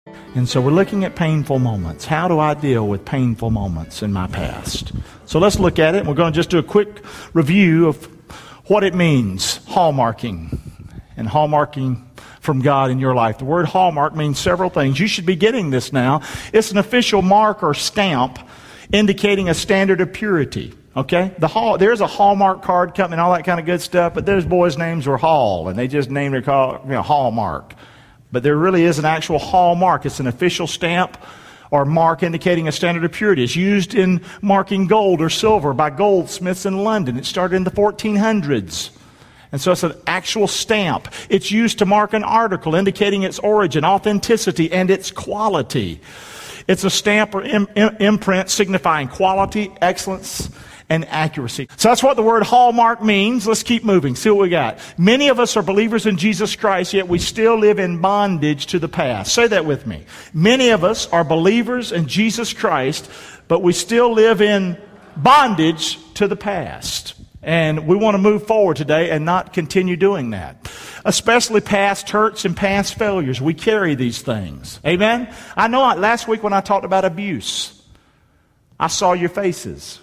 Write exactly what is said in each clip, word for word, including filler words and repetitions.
And so we're looking at painful moments. How do I deal with painful moments in my past? So let's look at it. We're going to just do a quick review of what it means, hallmarking, and hallmarking from God in your life. The word hallmark means several things. You should be getting this now. It's an official mark or stamp indicating a standard of purity. Okay? The hall, there's a Hallmark card company and all that kind of good stuff, but those boys' names were Hall, and they just named their car, you know, Hallmark. But there really is an actual hallmark. It's an official stamp or mark indicating a standard of purity. It's used in marking gold or silver by goldsmiths in London. It started in the fourteen hundreds. And so it's an actual stamp. It's used to mark an article indicating its origin, authenticity, and its quality. It's a stamp or im- im- imprint signifying quality, excellence, and accuracy. So that's what the word hallmark means. Let's keep moving. See what we got. Many of us are believers in Jesus Christ, yet we still live in bondage to the past. Say that with me. Many of us are believers in Jesus Christ, but we still live in bondage to the past. And we want to move forward today and not continue doing that. Especially past hurts and past failures. We carry these things. Amen? I know I, last week when I talked about abuse, I saw your faces.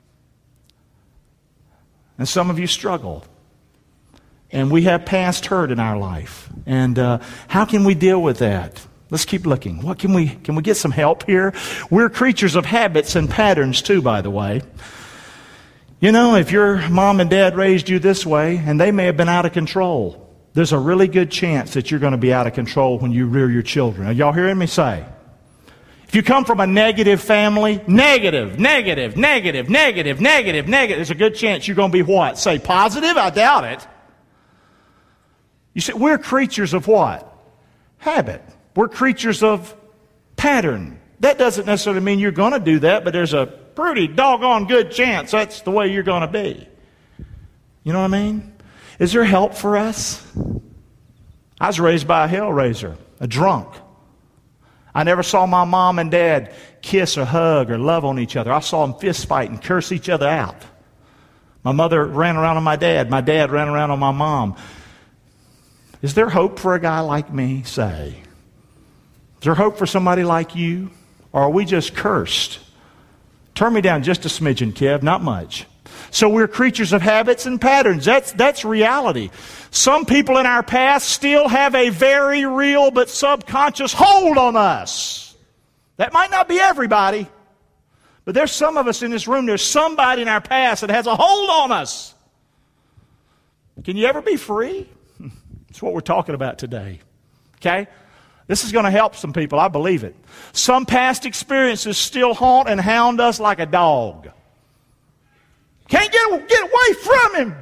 And some of you struggle. And we have past hurt in our life. And uh, how can we deal with that? Let's keep looking. What can we, can we get some help here? We're creatures of habits and patterns too, by the way. You know, if your mom and dad raised you this way, and they may have been out of control, there's a really good chance that you're going to be out of control when you rear your children. Are y'all hearing me say? If you come from a negative family, negative, negative, negative, negative, negative, negative, there's a good chance you're going to be what? Say positive? I doubt it. You see, we're creatures of what? Habit. We're creatures of pattern. That doesn't necessarily mean you're going to do that, but there's a pretty doggone good chance that's the way you're going to be. You know what I mean? Is there help for us? I was raised by a hellraiser, a drunk. I never saw my mom and dad kiss or hug or love on each other. I saw them fist fight and curse each other out. My mother ran around on my dad. My dad ran around on my mom. Is there hope for a guy like me? Say. Is there hope for somebody like you? Or are we just cursed? Turn me down just a smidgen, Kev, not much. So we're creatures of habits and patterns. That's, that's reality. Some people in our past still have a very real but subconscious hold on us. That might not be everybody, but there's some of us in this room, there's somebody in our past that has a hold on us. Can you ever be free? That's what we're talking about today. Okay? This is going to help some people, I believe it. Some past experiences still haunt and hound us like a dog. Can't get, get away from him.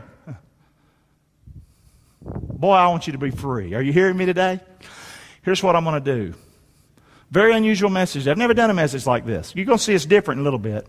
Boy, I want you to be free. Are you hearing me today? Here's what I'm going to do. Very unusual message. I've never done a message like this. You're going to see it's different in a little bit.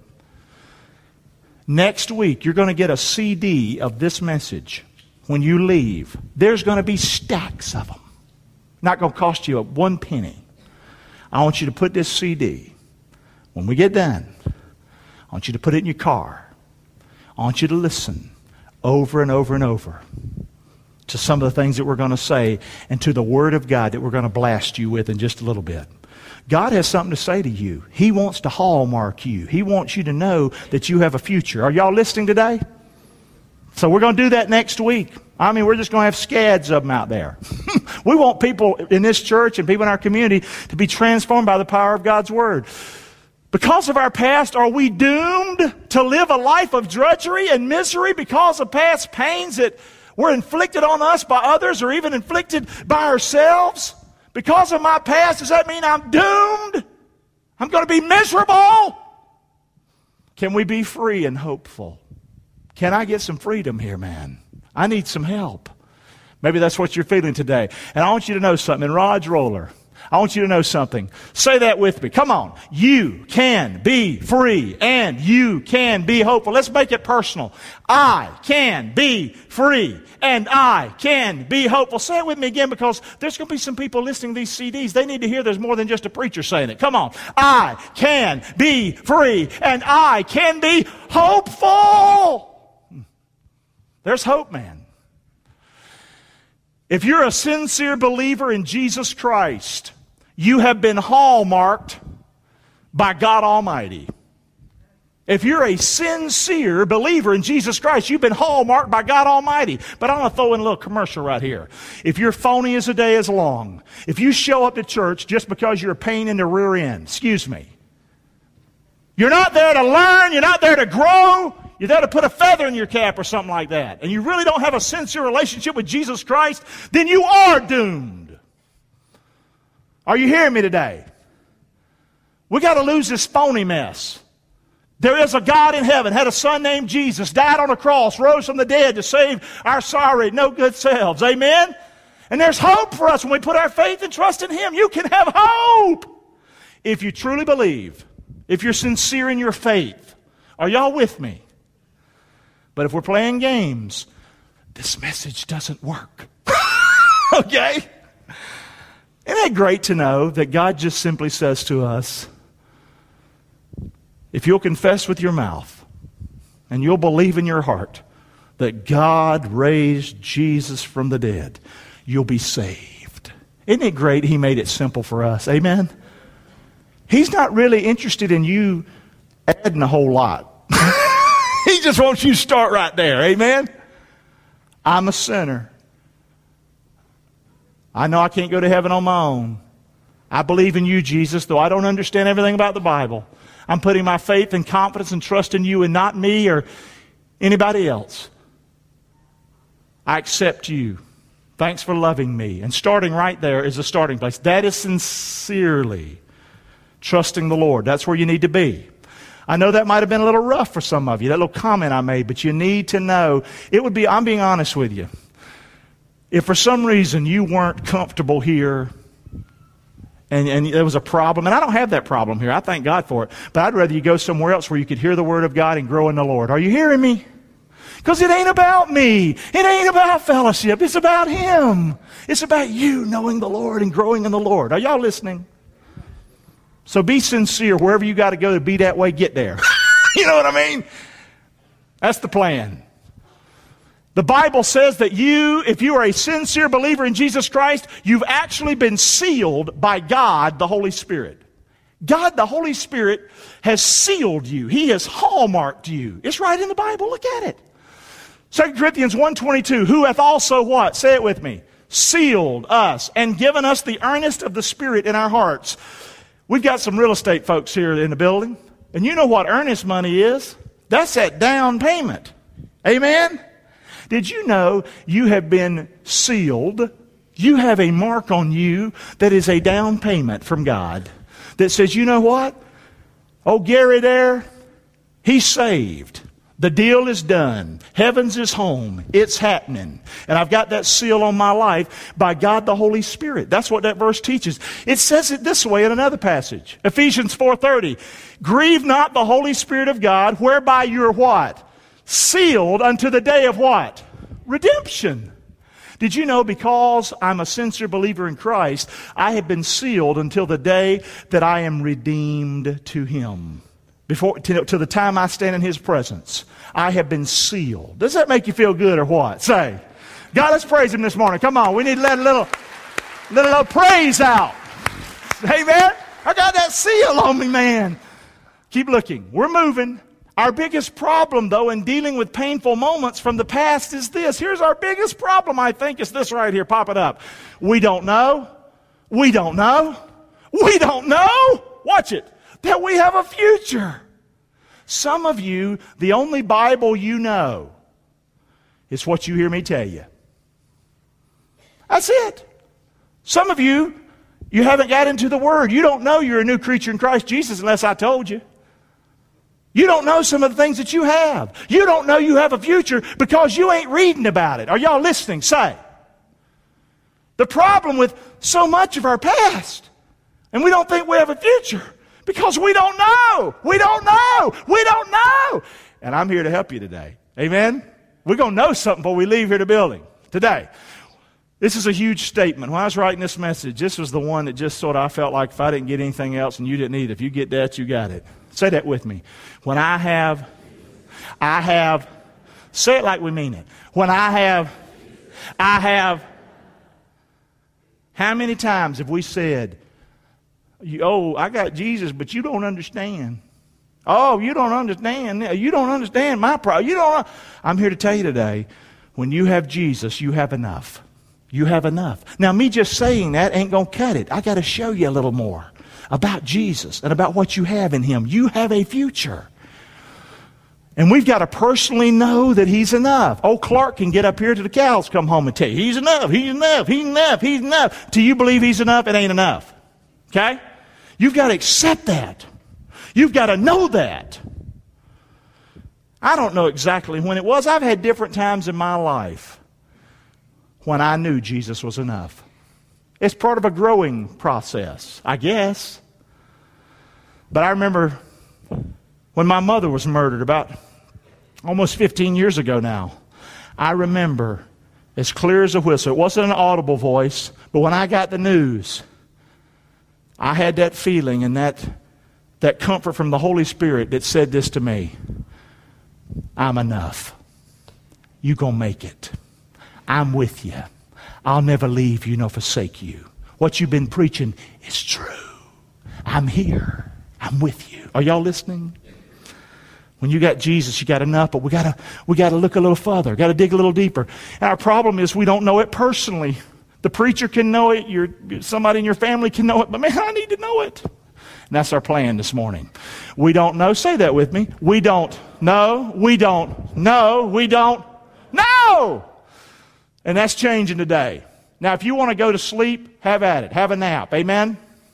Next week, you're going to get a C D of this message when you leave. There's going to be stacks of them. Not going to cost you one penny. I want you to put this C D. When we get done, I want you to put it in your car. I want you to listen over and over and over to some of the things that we're going to say and to the Word of God that we're going to blast you with in just a little bit. God has something to say to you. He wants to hallmark you. He wants you to know that you have a future. Are y'all listening today? So we're going to do that next week. I mean, we're just going to have scads of them out there. We want people in this church and people in our community to be transformed by the power of God's Word. Because of our past, are we doomed to live a life of drudgery and misery because of past pains that were inflicted on us by others or even inflicted by ourselves? Because of my past, does that mean I'm doomed? I'm going to be miserable? Can we be free and hopeful? Can I get some freedom here, man? I need some help. Maybe that's what you're feeling today. And I want you to know something. In Rod's Roller, I want you to know something. Say that with me. Come on. You can be free and you can be hopeful. Let's make it personal. I can be free and I can be hopeful. Say it with me again, because there's going to be some people listening to these C Ds. They need to hear there's more than just a preacher saying it. Come on. I can be free and I can be hopeful. There's hope, man. If you're a sincere believer in Jesus Christ, you have been hallmarked by God Almighty. If you're a sincere believer in Jesus Christ, you've been hallmarked by God Almighty. But I'm going to throw in a little commercial right here. If you're phony as a day is long, if you show up to church just because you're a pain in the rear end, excuse me, you're not there to learn, you're not there to grow, you're there to put a feather in your cap or something like that, and you really don't have a sincere relationship with Jesus Christ, then you are doomed. Are you hearing me today? We got to lose this phony mess. There is a God in heaven, had a son named Jesus, died on a cross, rose from the dead to save our sorry, no good selves. Amen? And there's hope for us when we put our faith and trust in Him. You can have hope if you truly believe, if you're sincere in your faith. Are y'all with me? But if we're playing games, this message doesn't work. Okay? Isn't it great to know that God just simply says to us, if you'll confess with your mouth and you'll believe in your heart that God raised Jesus from the dead, you'll be saved. Isn't it great He made it simple for us? Amen? He's not really interested in you adding a whole lot. He just wants you to start right there. Amen? I'm a sinner. I know I can't go to heaven on my own. I believe in you, Jesus, though I don't understand everything about the Bible. I'm putting my faith and confidence and trust in you and not me or anybody else. I accept you. Thanks for loving me. And starting right there is a starting place. That is sincerely trusting the Lord. That's where you need to be. I know that might have been a little rough for some of you, that little comment I made, but you need to know, it would be, I'm being honest with you. If for some reason you weren't comfortable here, And, and there was a problem, and I don't have that problem here. I thank God for it. But I'd rather you go somewhere else where you could hear the Word of God and grow in the Lord. Are you hearing me? Because it ain't about me. It ain't about fellowship. It's about Him. It's about you knowing the Lord and growing in the Lord. Are y'all listening? So be sincere. Wherever you got to go to be that way, get there. You know what I mean? That's the plan. The Bible says that you, if you are a sincere believer in Jesus Christ, you've actually been sealed by God, the Holy Spirit. God, the Holy Spirit, has sealed you. He has hallmarked you. It's right in the Bible. Look at it. Second Corinthians one twenty-two, who hath also what? Say it with me. Sealed us and given us the earnest of the Spirit in our hearts. We've got some real estate folks here in the building. And you know what earnest money is? That's that down payment. Amen? Did you know you have been sealed? You have a mark on you that is a down payment from God that says, you know what? Oh, Gary there, he's saved. The deal is done. Heaven's his home. It's happening. And I've got that seal on my life by God the Holy Spirit. That's what that verse teaches. It says it this way in another passage. Ephesians four thirty. Grieve not the Holy Spirit of God, whereby you're what? Sealed unto the day of what? Redemption. Did you know because I'm a sincere believer in Christ, I have been sealed until the day that I am redeemed to Him. Before, to, to the time I stand in His presence, I have been sealed. Does that make you feel good or what? Say, God, let's praise Him this morning. Come on, we need to let a little, little, little praise out. Amen? I got that seal on me, man. Keep looking. We're moving. Our biggest problem, though, in dealing with painful moments from the past is this. Here's our biggest problem, I think, is this right here. Pop it up. We don't know. We don't know. We don't know. Watch it. That we have a future. Some of you, the only Bible you know is what you hear me tell you. That's it. Some of you, you haven't got into the Word. You don't know you're a new creature in Christ Jesus unless I told you. You don't know some of the things that you have. You don't know you have a future because you ain't reading about it. Are y'all listening? Say. The problem with so much of our past, and we don't think we have a future because we don't know. We don't know. We don't know. And I'm here to help you today. Amen? We're going to know something before we leave here the building today. This is a huge statement. When I was writing this message, this was the one that just sort of, I felt like if I didn't get anything else and you didn't either, if you get that, you got it. Say that with me. When I have, I have, say it like we mean it. When I have, I have, how many times have we said, You, oh, I got Jesus, but you don't understand. Oh, you don't understand. You don't understand my problem. You don't. I'm here to tell you today, when you have Jesus, you have enough. You have enough. Now, me just saying that ain't going to cut it. I got to show you a little more about Jesus and about what you have in Him. You have a future. And we've got to personally know that He's enough. Oh, Clark can get up here to the cows come home and tell you, He's enough, He's enough, He's enough, He's enough. Do you believe He's enough? It ain't enough. Okay? You've got to accept that. You've got to know that. I don't know exactly when it was. I've had different times in my life when I knew Jesus was enough. It's part of a growing process, I guess. But I remember when my mother was murdered about almost fifteen years ago now. I remember as clear as a whistle. It wasn't an audible voice, but when I got the news, I had that feeling and that, that comfort from the Holy Spirit that said this to me. I'm enough. You gonna make it. I'm with you. I'll never leave you nor forsake you. What you've been preaching is true. I'm here. I'm with you. Are y'all listening? When you got Jesus, you got enough, but we gotta we gotta look a little further, gotta dig a little deeper. And our problem is we don't know it personally. The preacher can know it, your somebody in your family can know it, but man, I need to know it. And that's our plan this morning. We don't know. Say that with me. We don't know. We don't know. We don't know. And that's changing today. Now, if you want to go to sleep, have at it. Have a nap. Amen?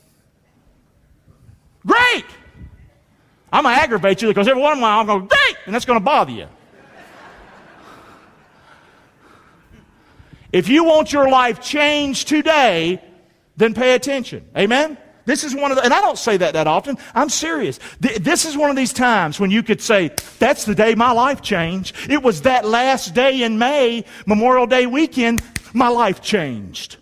Great! I'm going to aggravate you because every one of them I'm going, great! And that's going to bother you. If you want your life changed today, then pay attention. Amen? This is one of the, and I don't say that that often. I'm serious. This is one of these times when you could say, that's the day my life changed. It was that last day in May, Memorial Day weekend, my life changed.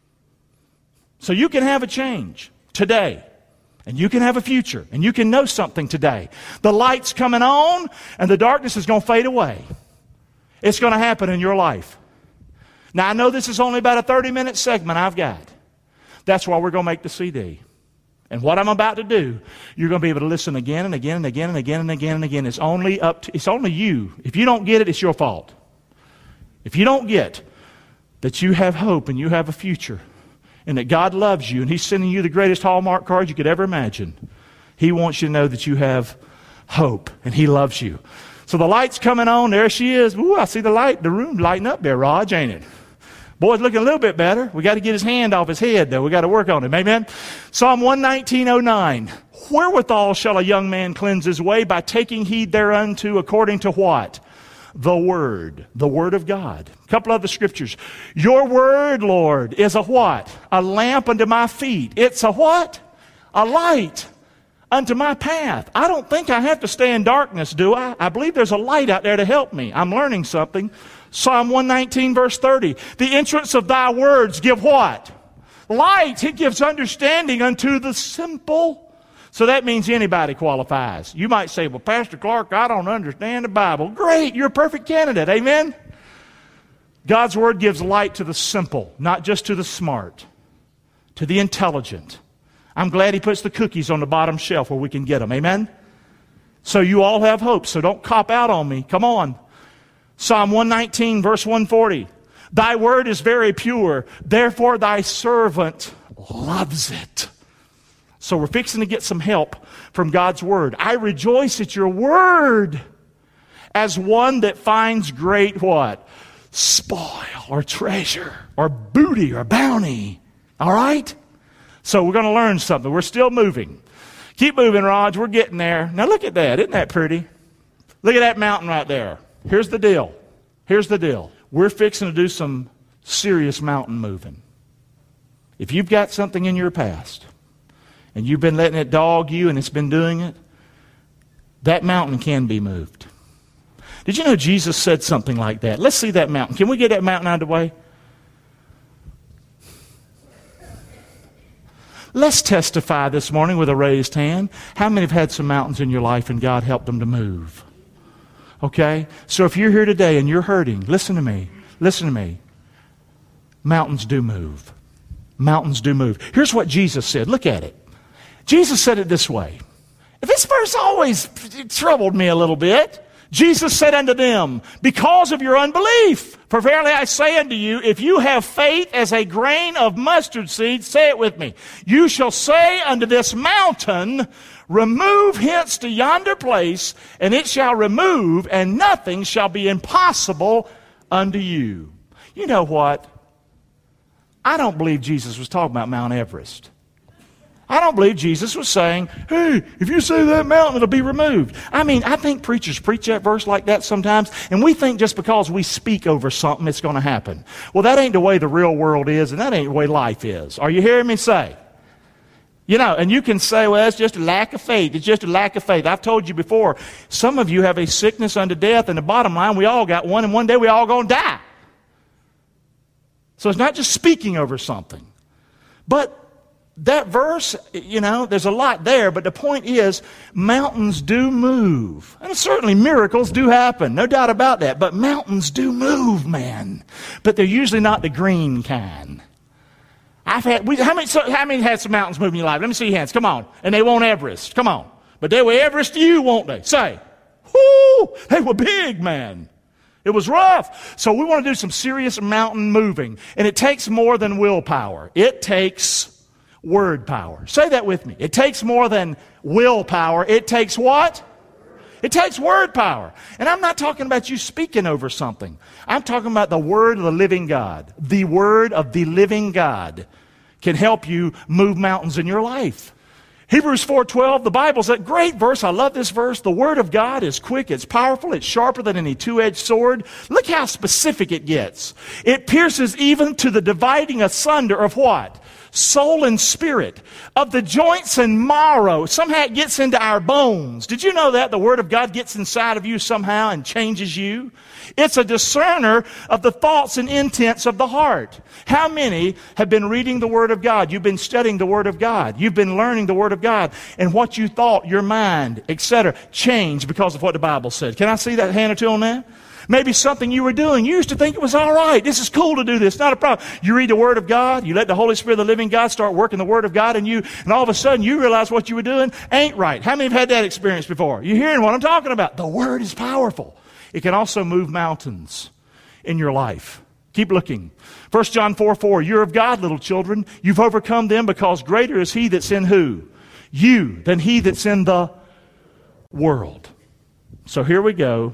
So you can have a change today. And you can have a future. And you can know something today. The light's coming on, and the darkness is going to fade away. It's going to happen in your life. Now, I know this is only about a thirty-minute segment I've got. That's why we're going to make the C D. And what I'm about to do, you're going to be able to listen again and again and again and again and again and again. It's only up to, it's only you. If you don't get it, it's your fault. If you don't get that you have hope and you have a future and that God loves you and He's sending you the greatest Hallmark card you could ever imagine, He wants you to know that you have hope and He loves you. So the light's coming on. There she is. Ooh, I see the light, the room lighting up there, Raj, ain't it? Boy's looking a little bit better. We got to get his hand off his head, though. We got to work on him. Amen? Psalm one nineteen oh nine. Wherewithal shall a young man cleanse his way? By taking heed thereunto according to what? The Word. The Word of God. A couple other scriptures. Your Word, Lord, is a what? A lamp unto my feet. It's a what? A light unto my path. I don't think I have to stay in darkness, do I? I believe there's a light out there to help me. I'm learning something. Psalm one nineteen verse thirty. The entrance of thy words give what? Light. It gives understanding unto the simple. So that means anybody qualifies. You might say, well, Pastor Clark, I don't understand the Bible. Great. You're a perfect candidate. Amen? God's Word gives light to the simple, not just to the smart, to the intelligent. I'm glad He puts the cookies on the bottom shelf where we can get them. Amen? So you all have hope. So don't cop out on me. Come on. Psalm one nineteen, verse one forty. Thy word is very pure, therefore thy servant loves it. So we're fixing to get some help from God's Word. I rejoice at your Word as one that finds great what? Spoil or treasure or booty or bounty. All right? So we're going to learn something. We're still moving. Keep moving, Raj. We're getting there. Now look at that. Isn't that pretty? Look at that mountain right there. Here's the deal. Here's the deal. We're fixing to do some serious mountain moving. If you've got something in your past and you've been letting it dog you and it's been doing it, that mountain can be moved. Did you know Jesus said something like that? Let's see that mountain. Can we get that mountain out of the way? Let's testify this morning with a raised hand. How many have had some mountains in your life and God helped them to move? Okay? So if you're here today and you're hurting, listen to me. Listen to me. Mountains do move. Mountains do move. Here's what Jesus said. Look at it. Jesus said it this way. This verse always troubled me a little bit. Jesus said unto them, because of your unbelief. For verily I say unto you, if you have faith as a grain of mustard seed, say it with me, you shall say unto this mountain, remove hence to yonder place, and it shall remove, and nothing shall be impossible unto you. You know what? I don't believe Jesus was talking about Mount Everest. I don't believe Jesus was saying, hey, if you say that mountain, it'll be removed. I mean, I think preachers preach that verse like that sometimes, and we think just because we speak over something, it's going to happen. Well, that ain't the way the real world is, and that ain't the way life is. Are you hearing me say? You know, and you can say, well, it's just a lack of faith. It's just a lack of faith. I've told you before, some of you have a sickness unto death, and the bottom line, we all got one, and one day we all going to die. So it's not just speaking over something. But that verse, you know, there's a lot there, but the point is, mountains do move. And certainly miracles do happen, no doubt about that. But mountains do move, man. But they're usually not the green kind. I've had, we, how many, so, how many had some mountains move in your life? Let me see your hands, come on. And they won't Everest, come on. But they will Everest you, won't they? Say, whoo, they were big, man. It was rough. So we want to do some serious mountain moving. And it takes more than willpower. It takes word power. Say that with me. It takes more than willpower. It takes what? It takes word power. And I'm not talking about you speaking over something. I'm talking about the word of the living God. The word of the living God can help you move mountains in your life. Hebrews four twelve, the Bible's a great verse. I love this verse. The word of God is quick, it's powerful, it's sharper than any two-edged sword. Look how specific it gets. It pierces even to the dividing asunder of what? Soul and spirit, of the joints and marrow. Somehow it gets into our bones. Did you know that? The Word of God gets inside of you somehow and changes you. It's a discerner of the thoughts and intents of the heart. How many have been reading the Word of God? You've been studying the Word of God. You've been learning the Word of God. And what you thought, your mind, et cetera, changed because of what the Bible said. Can I see that hand or two on that? Maybe something you were doing. You used to think it was all right. This is cool to do this. Not a problem. You read the Word of God. You let the Holy Spirit of the living God start working the Word of God in you. And all of a sudden you realize what you were doing ain't right. How many have had that experience before? You're hearing what I'm talking about. The Word is powerful. It can also move mountains in your life. Keep looking. First John four four. You're of God, little children. You've overcome them because greater is He that's in who? You than he that's in the world. So here we go.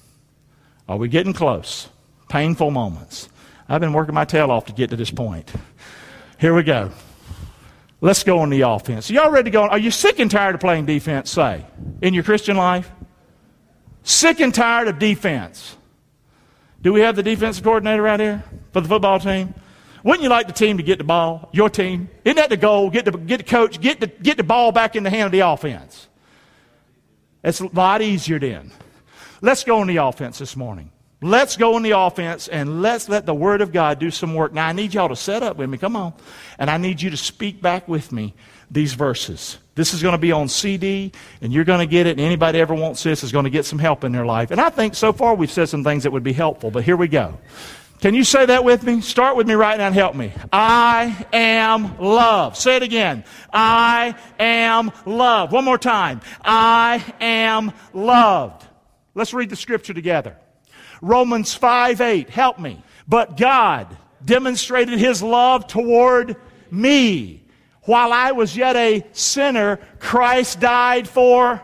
Are we getting close? Painful moments. I've been working my tail off to get to this point. Here we go. Let's go on the offense. Are y'all ready to go? Are you sick and tired of playing defense, say, in your Christian life? Sick and tired of defense. Do we have the defensive coordinator right here for the football team? Wouldn't you like the team to get the ball, your team? Isn't that the goal? Get the, get the coach, get the, get the ball back in the hand of the offense. It's a lot easier then. Let's go on the offense this morning. Let's go on the offense and let's let the Word of God do some work. Now, I need y'all to set up with me. Come on. And I need you to speak back with me these verses. This is going to be on C D, and you're going to get it. And anybody ever wants this is going to get some help in their life. And I think so far we've said some things that would be helpful, but here we go. Can you say that with me? Start with me right now and help me. I am loved. Say it again. I am loved. One more time. I am loved. Let's read the scripture together. Romans five eight. Help me. But God demonstrated His love toward me. While I was yet a sinner, Christ died for.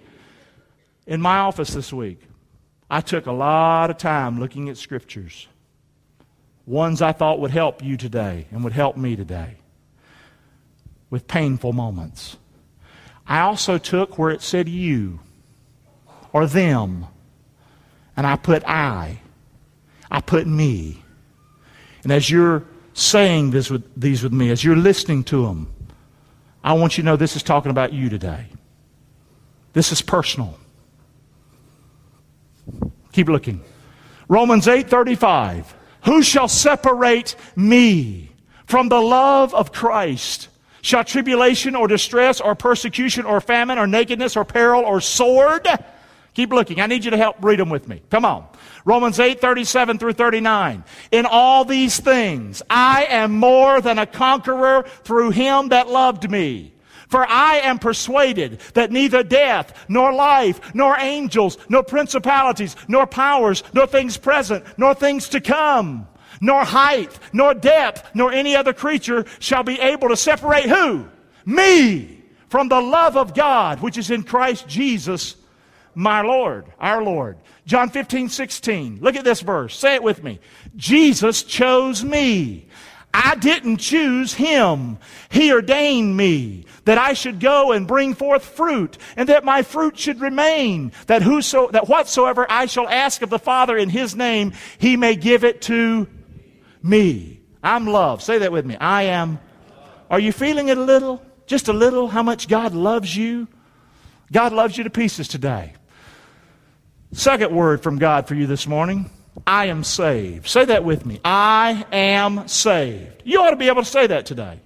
In my office this week, I took a lot of time looking at scriptures. Ones I thought would help you today and would help me today. With painful moments. I also took where it said you. Or them. And I put I. I put me. And as you're saying this with, these with me, as you're listening to them, I want you to know this is talking about you today. This is personal. Keep looking. Romans eight thirty-five. Who shall separate me from the love of Christ? Shall tribulation or distress or persecution or famine or nakedness or peril or sword? Keep looking. I need you to help read them with me. Come on. Romans eight thirty-seven through thirty-nine. In all these things, I am more than a conqueror through Him that loved me. For I am persuaded that neither death, nor life, nor angels, nor principalities, nor powers, nor things present, nor things to come, nor height, nor depth, nor any other creature shall be able to separate who? Me from the love of God, which is in Christ Jesus, my Lord, our Lord. John fifteen, sixteen. Look at this verse. Say it with me. Jesus chose me. I didn't choose him. He ordained me that I should go and bring forth fruit, and that my fruit should remain, that whoso, that whatsoever I shall ask of the Father in his name, he may give it to me. I'm loved. Say that with me. I am. Are you feeling it a little? Just a little? How much God loves you? God loves you to pieces today. Second word from God for you this morning. I am saved. Say that with me. I am saved. You ought to be able to say that today.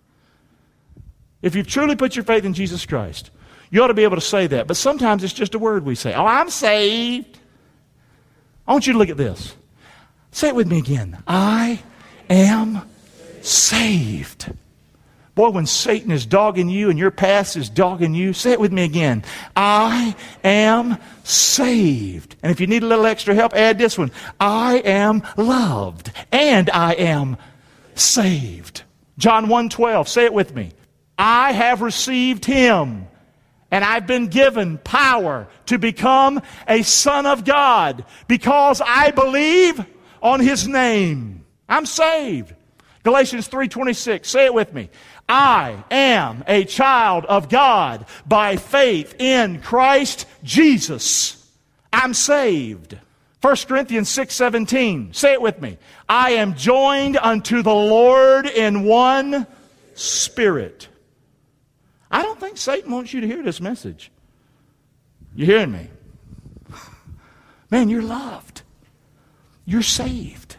If you've truly put your faith in Jesus Christ, you ought to be able to say that. But sometimes it's just a word we say. Oh, I'm saved. I want you to look at this. Say it with me again. I am saved. Boy, when Satan is dogging you and your past is dogging you, say it with me again. I am saved. And if you need a little extra help, add this one. I am loved and I am saved. John one twelve, say it with me. I have received him and I've been given power to become a son of God because I believe on his name. I'm saved. Galatians three twenty-six, say it with me. I am a child of God by faith in Christ Jesus. I'm saved. First Corinthians six seventeen, say it with me. I am joined unto the Lord in one spirit. I don't think Satan wants you to hear this message. You hearing me? Man, you're loved. You're saved.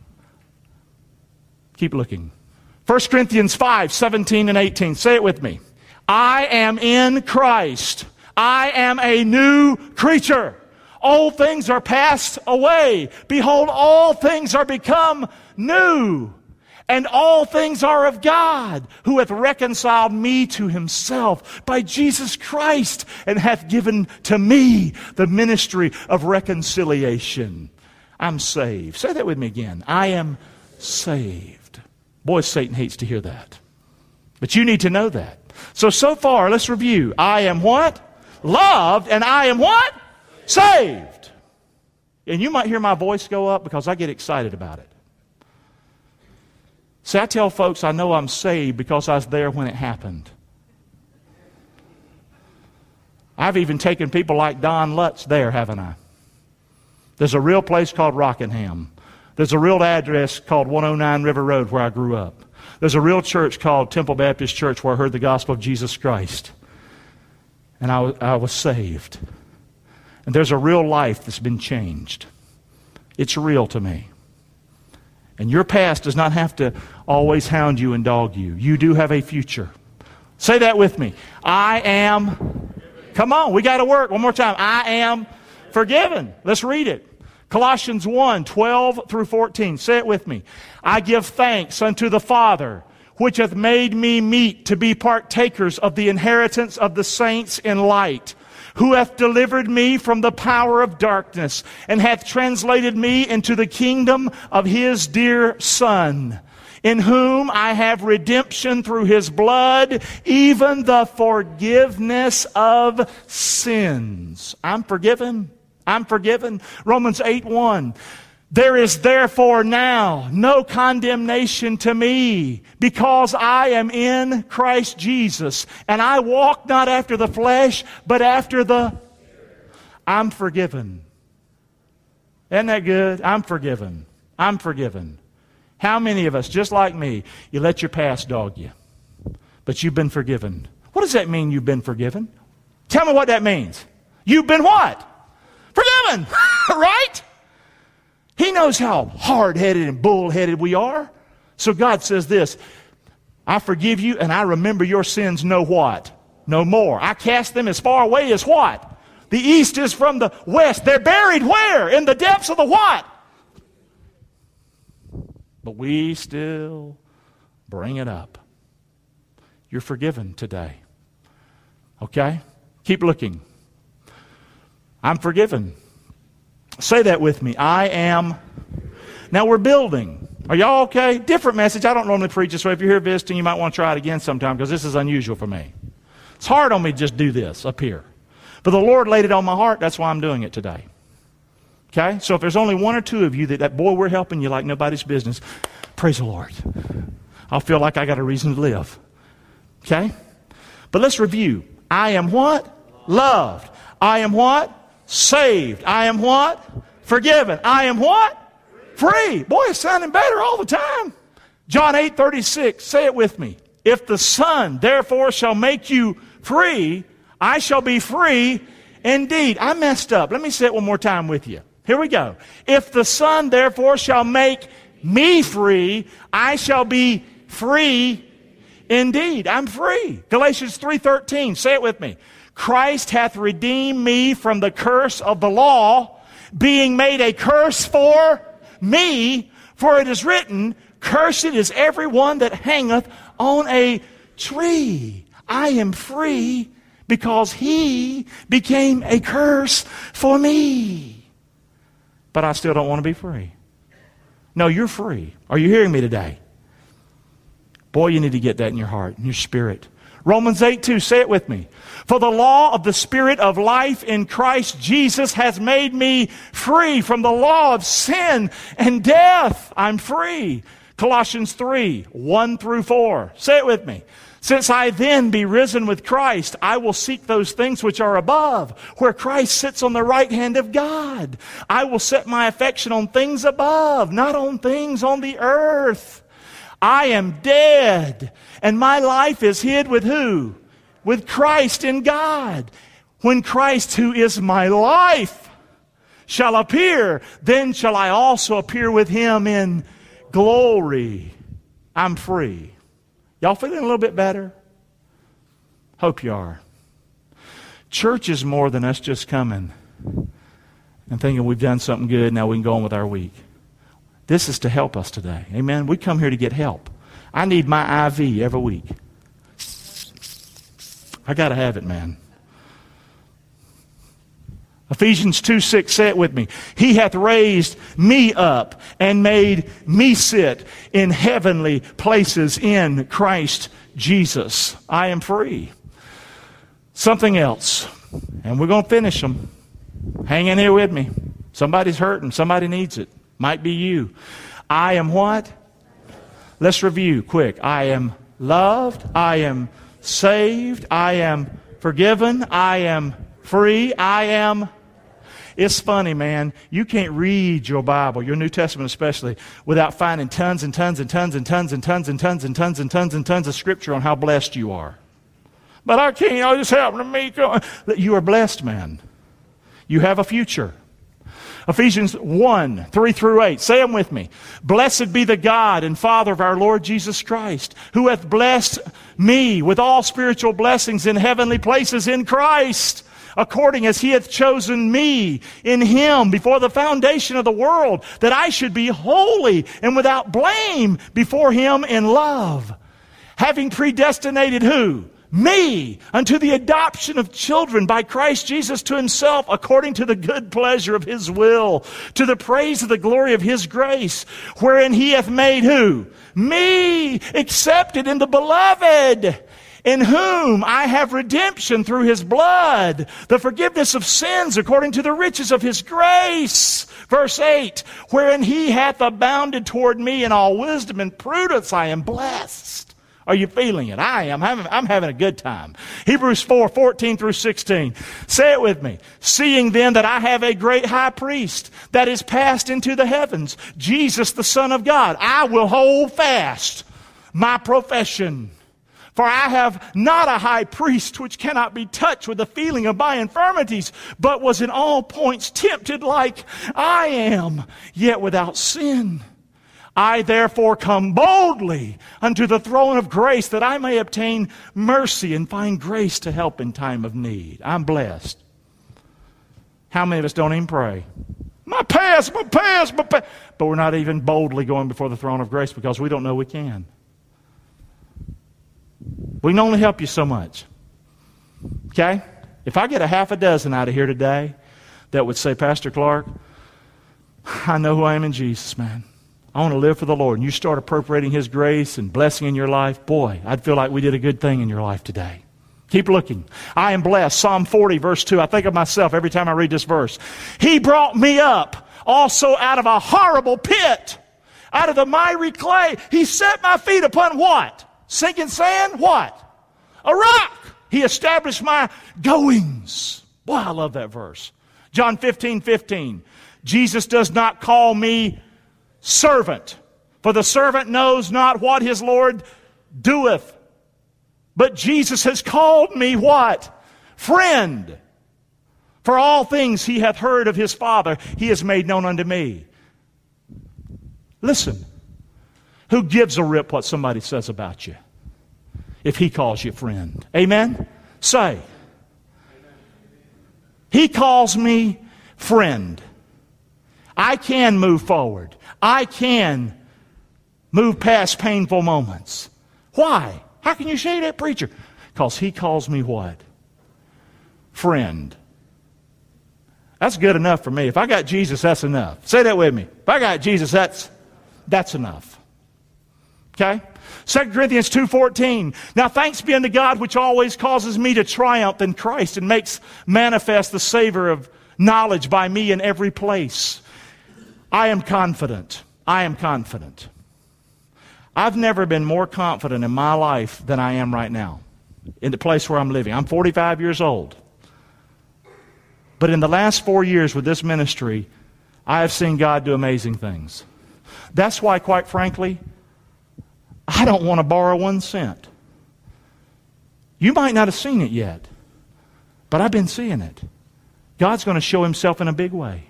Keep looking. First Corinthians five seventeen and eighteen. Say it with me. I am in Christ. I am a new creature. Old things are passed away. Behold, all things are become new. And all things are of God, who hath reconciled me to himself by Jesus Christ, and hath given to me the ministry of reconciliation. I'm saved. Say that with me again. I am saved. Boy, Satan hates to hear that. But you need to know that. So, so far, let's review. I am what? Loved, and I am what? Saved. And you might hear my voice go up because I get excited about it. See, I tell folks I know I'm saved because I was there when it happened. I've even taken people like Don Lutz there, haven't I? There's a real place called Rockingham. There's a real address called one oh nine River Road where I grew up. There's a real church called Temple Baptist Church where I heard the gospel of Jesus Christ. And I was, I was saved. And there's a real life that's been changed. It's real to me. And your past does not have to always hound you and dog you. You do have a future. Say that with me. I am, come on, we got to work. One more time. I am forgiven. Let's read it. Colossians one, twelve through fourteen. Say it with me. I give thanks unto the Father, which hath made me meet to be partakers of the inheritance of the saints in light, who hath delivered me from the power of darkness, and hath translated me into the kingdom of his dear Son, in whom I have redemption through his blood, even the forgiveness of sins. I'm forgiven. I'm forgiven. Romans eight one. There is therefore now no condemnation to me, because I am in Christ Jesus, and I walk not after the flesh, but after the... I'm forgiven. Isn't that good? I'm forgiven. I'm forgiven. How many of us, just like me, you let your past dog you, but you've been forgiven? What does that mean, you've been forgiven? Tell me what that means. You've been what? Forgiven, right? He knows how hard-headed and bull-headed we are. So God says this, I forgive you and I remember your sins no what? No more. I cast them as far away as what? The east is from the west. They're buried where? In the depths of the what? But we still bring it up. You're forgiven today. Okay? Keep looking. I'm forgiven. Say that with me. I am. Now we're building. Are y'all okay? Different message. I don't normally preach this way. If you're here visiting, you might want to try it again sometime because this is unusual for me. It's hard on me to just do this up here. But the Lord laid it on my heart. That's why I'm doing it today. Okay? So if there's only one or two of you that, that boy, we're helping you like nobody's business, praise the Lord. I'll feel like I got a reason to live. Okay? But let's review. I am what? Loved. I am what? Saved. I am what? Forgiven. I am what? Free. Boy, it's sounding better all the time. John eight thirty-six. Say it with me. If the Son, therefore, shall make you free, I shall be free indeed. I messed up. Let me say it one more time with you. Here we go. If the Son, therefore, shall make me free, I shall be free indeed. I'm free. Galatians three thirteen. Say it with me. Christ hath redeemed me from the curse of the law, being made a curse for me, for it is written, cursed is everyone that hangeth on a tree. I am free because he became a curse for me. But I still don't want to be free. No, you're free. Are you hearing me today? Boy, you need to get that in your heart, in your spirit. Romans eight two, say it with me. For the law of the Spirit of life in Christ Jesus has made me free from the law of sin and death. I'm free. Colossians three, one through four. Say it with me. Since I then be risen with Christ, I will seek those things which are above, where Christ sits on the right hand of God. I will set my affection on things above, not on things on the earth. I am dead, and my life is hid with who? With Christ in God. When Christ, who is my life, shall appear, then shall I also appear with him in glory. I'm free. Y'all feeling a little bit better? Hope you are. Church is more than us just coming and thinking we've done something good, now we can go on with our week. This is to help us today. Amen? We come here to get help. I need my I V every week. I got to have it, man. Ephesians two six, say it with me. He hath raised me up and made me sit in heavenly places in Christ Jesus. I am free. Something else. And we're going to finish them. Hang in here with me. Somebody's hurting. Somebody needs it. Might be you. I am what? Let's review quick. I am loved. I am saved. I am forgiven. I am free. I am... It's funny, man. You can't read your Bible, your New Testament especially, without finding tons and tons and tons and tons and tons and tons and tons and tons and tons of scripture on how blessed you are. But I can't. Oh, this happened to me. You are blessed, man. You have a future. Ephesians one, three through eight. Say them with me. Blessed be the God and Father of our Lord Jesus Christ, who hath blessed me with all spiritual blessings in heavenly places in Christ, according as he hath chosen me in him before the foundation of the world, that I should be holy and without blame before him in love. Having predestinated who? Me, unto the adoption of children by Christ Jesus to himself, according to the good pleasure of his will, to the praise of the glory of his grace, wherein he hath made who? Me, accepted in the beloved, in whom I have redemption through his blood, the forgiveness of sins according to the riches of his grace. Verse eight, wherein he hath abounded toward me in all wisdom and prudence, I am blessed. Are you feeling it? I am. I'm, I'm having a good time. Hebrews four, fourteen through sixteen. Say it with me. Seeing then that I have a great high priest that is passed into the heavens, Jesus the Son of God, I will hold fast my profession. For I have not a high priest which cannot be touched with the feeling of my infirmities, but was in all points tempted like I am, yet without sin. I therefore come boldly unto the throne of grace, that I may obtain mercy and find grace to help in time of need. I'm blessed. How many of us don't even pray? My past, my past, my past. But we're not even boldly going before the throne of grace because we don't know we can. We can only help you so much. Okay? If I get a half a dozen out of here today that would say, Pastor Clark, I know who I am in Jesus, man. I want to live for the Lord. And you start appropriating His grace and blessing in your life, boy, I'd feel like we did a good thing in your life today. Keep looking. I am blessed. Psalm forty, verse two. I think of myself every time I read this verse. He brought me up also out of a horrible pit, out of the miry clay. He set my feet upon what? Sinking sand? What? A rock. He established my goings. Boy, I love that verse. John fifteen, fifteen. Jesus does not call me servant, for the servant knows not what his Lord doeth. But Jesus has called me what? Friend. For all things He hath heard of His Father, He has made known unto me. Listen. Who gives a rip what somebody says about you if He calls you friend? Amen? Say. He calls me friend. I can move forward. I can move past painful moments. Why? How can you say that, preacher? Because He calls me what? Friend. That's good enough for me. If I got Jesus, that's enough. Say that with me. If I got Jesus, that's, that's enough. Okay? Second Corinthians two fourteen. Now thanks be unto God, which always causes me to triumph in Christ and makes manifest the savor of knowledge by me in every place. I am confident. I am confident. I've never been more confident in my life than I am right now in the place where I'm living. I'm forty-five years old. But in the last four years with this ministry, I have seen God do amazing things. That's why, quite frankly, I don't want to borrow one cent. You might not have seen it yet, but I've been seeing it. God's going to show Himself in a big way.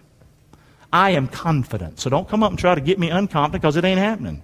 I am confident. So don't come up and try to get me unconfident, because it ain't happening.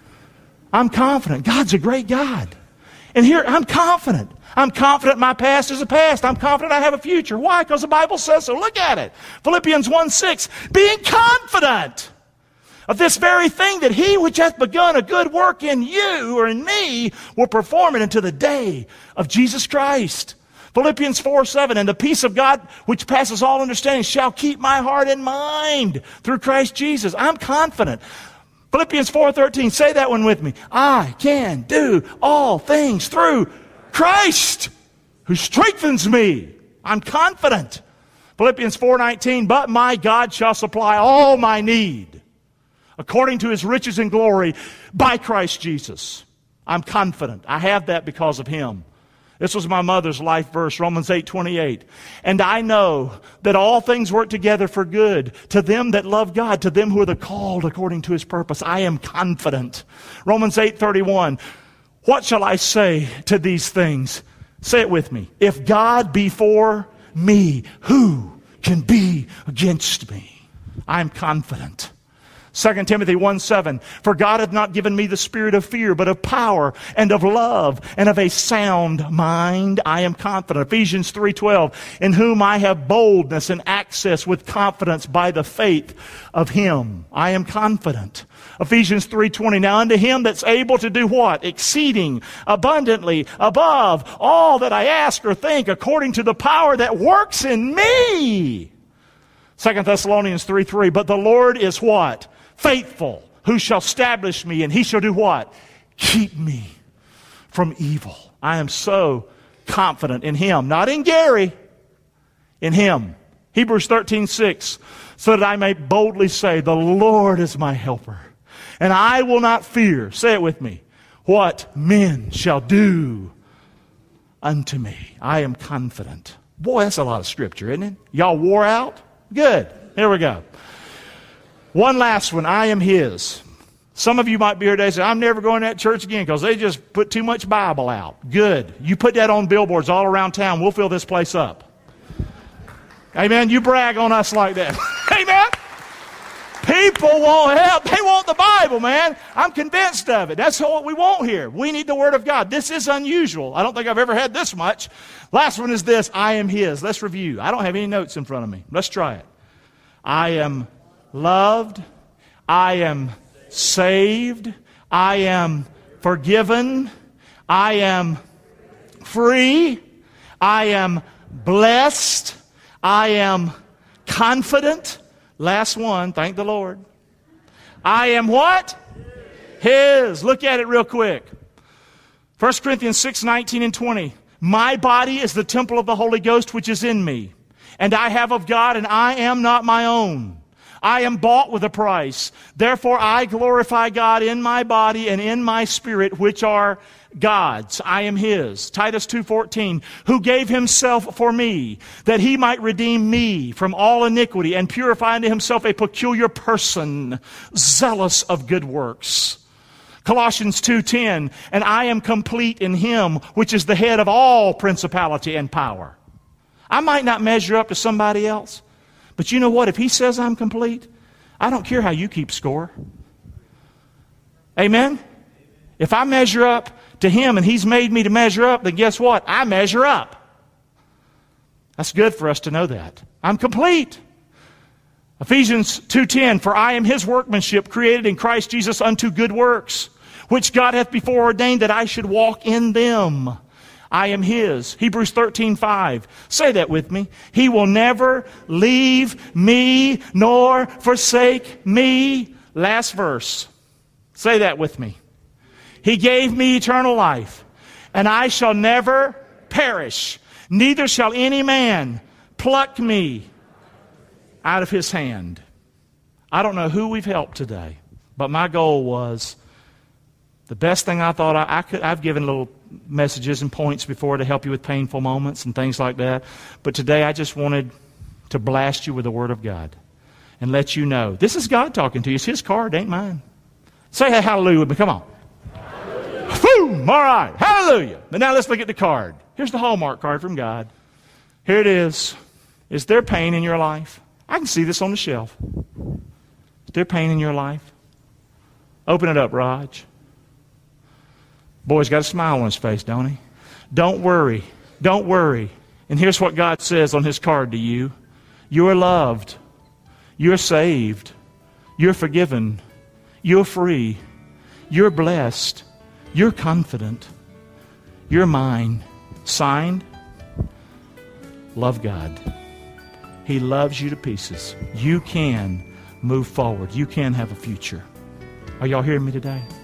I'm confident. God's a great God. And here, I'm confident. I'm confident my past is a past. I'm confident I have a future. Why? Because the Bible says so. Look at it. Philippians one six. Being confident of this very thing, that He which hath begun a good work in you or in me will perform it until the day of Jesus Christ. Philippians four seven. And the peace of God which passes all understanding shall keep my heart and mind through Christ Jesus. I'm confident. Philippians four thirteen, say that one with me. I can do all things through Christ who strengthens me. I'm confident. Philippians four nineteen, but my God shall supply all my need according to His riches and glory by Christ Jesus. I'm confident. I have that because of Him. This was my mother's life verse, Romans eight twenty-eight. And I know that all things work together for good to them that love God, to them who are the called according to His purpose. I am confident. Romans eight thirty-one. What shall I say to these things? Say it with me. If God be for me, who can be against me? I am confident. Second Timothy one seven, for God hath not given me the spirit of fear, but of power and of love and of a sound mind. I am confident. Ephesians three twelve, in whom I have boldness and access with confidence by the faith of Him. I am confident. Ephesians three twenty, now unto Him that's able to do what? Exceeding abundantly above all that I ask or think, according to the power that works in me. Second Thessalonians three three, but the Lord is what? Faithful, who shall establish me, and He shall do what? Keep me from evil. I am so confident in Him, not in Gary, in Him. Hebrews thirteen six, so that I may boldly say, the Lord is my helper, and I will not fear, say it with me, what men shall do unto me. I am confident. Boy, that's a lot of scripture, isn't it? Y'all wore out? Good. Here we go. One last one. I am His. Some of you might be here today and say, I'm never going to that church again because they just put too much Bible out. Good. You put that on billboards all around town. We'll fill this place up. Amen. You brag on us like that. Amen. People won't help. They want the Bible, man. I'm convinced of it. That's what we want here. We need the Word of God. This is unusual. I don't think I've ever had this much. Last one is this. I am His. Let's review. I don't have any notes in front of me. Let's try it. I am loved. I am saved. I am forgiven. I am free. I am blessed. I am confident. Last one, thank the Lord. I am what? His. Look at it real quick. First Corinthians six, nineteen and twenty. My body is the temple of the Holy Ghost which is in me, and I have of God, and I am not my own. I am bought with a price. Therefore I glorify God in my body and in my spirit, which are God's. I am His. Titus two fourteen, who gave Himself for me, that He might redeem me from all iniquity and purify unto Himself a peculiar person, zealous of good works. Colossians two ten, and I am complete in Him, which is the head of all principality and power. I might not measure up to somebody else, but you know what? If He says I'm complete, I don't care how you keep score. Amen? If I measure up to Him and He's made me to measure up, then guess what? I measure up. That's good for us to know that. I'm complete. Ephesians two ten, for I am His workmanship, created in Christ Jesus unto good works, which God hath before ordained that I should walk in them. I am His. Hebrews thirteen five. Say that with me. He will never leave me nor forsake me. Last verse. Say that with me. He gave me eternal life, and I shall never perish. Neither shall any man pluck me out of His hand. I don't know who we've helped today, but my goal was the best thing I thought I, I could. I've given little messages and points before to help you with painful moments and things like that. But today I just wanted to blast you with the Word of God and let you know this is God talking to you. It's His card, ain't mine. Say hallelujah with me. Come on. Boom! All right. Hallelujah. But now let's look at the card. Here's the Hallmark card from God. Here it is. Is there pain in your life? I can see this on the shelf. Is there pain in your life? Open it up, Raj. Boy's got a smile on his face, don't he? Don't worry. Don't worry. And here's what God says on His card to you. You are loved. You're saved. You're forgiven. You're free. You're blessed. You're confident. You're mine. Signed, love God. He loves you to pieces. You can move forward. You can have a future. Are y'all hearing me today?